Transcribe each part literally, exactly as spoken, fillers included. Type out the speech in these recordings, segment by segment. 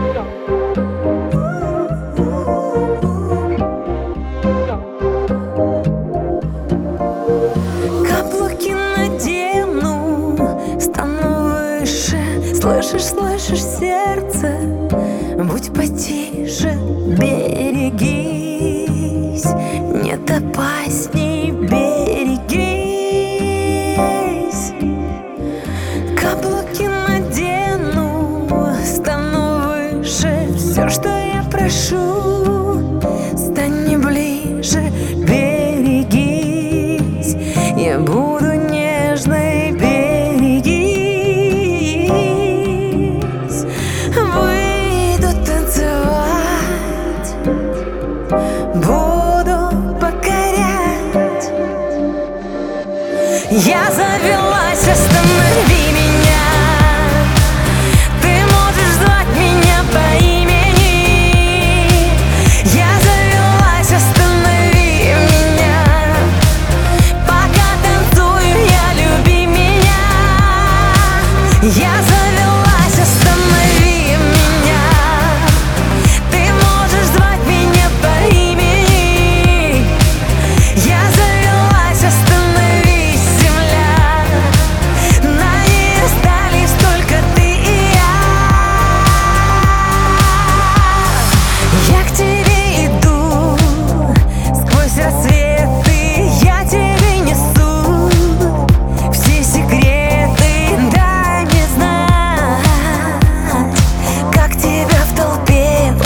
Каблуки надену, стану выше. Слышишь, слышишь, сердце, будь потише, берегись, нет опасней, берегись. Каблуки надену, стану выше. Все, что я прошу, стань не ближе, берегись. Я буду нежной, берегись. Выйду танцевать, буду покорять. Я завелась, останови меня. Ты можешь звать меня по имени. Я завелась, останови меня. Пока танцую, я люби меня. Я завелась, останови меня. Ты можешь звать меня по имени. Я завелась, остановись, земля. На ней остались только ты и я. Я к тебе иду сквозь рассветы. Я тебе несу все секреты. Дай мне знать, как тебя в толпе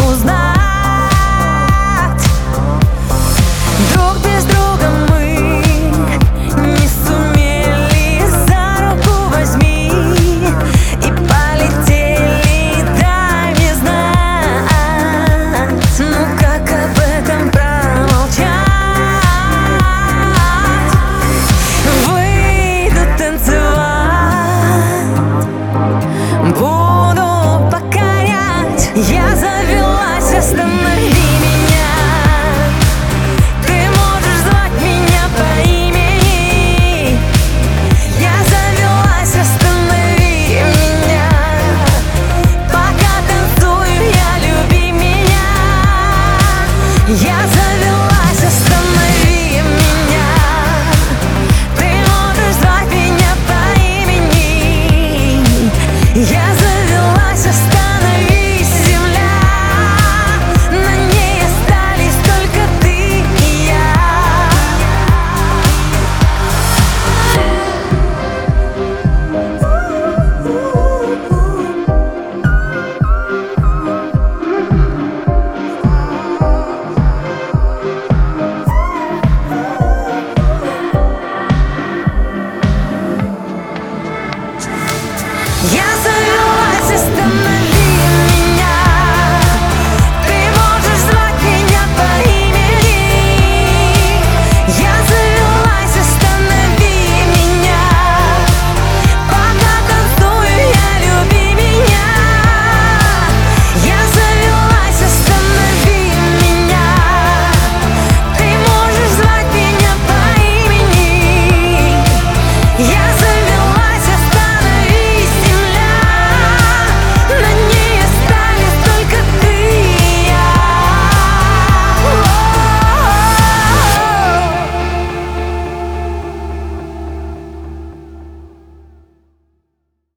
узнать. Друг без друга мы не сумели. За руку возьми и полетели. Дай мне знать, ну как об этом промолчать. Выйду танцевать, буду покорять. Я завелась, останови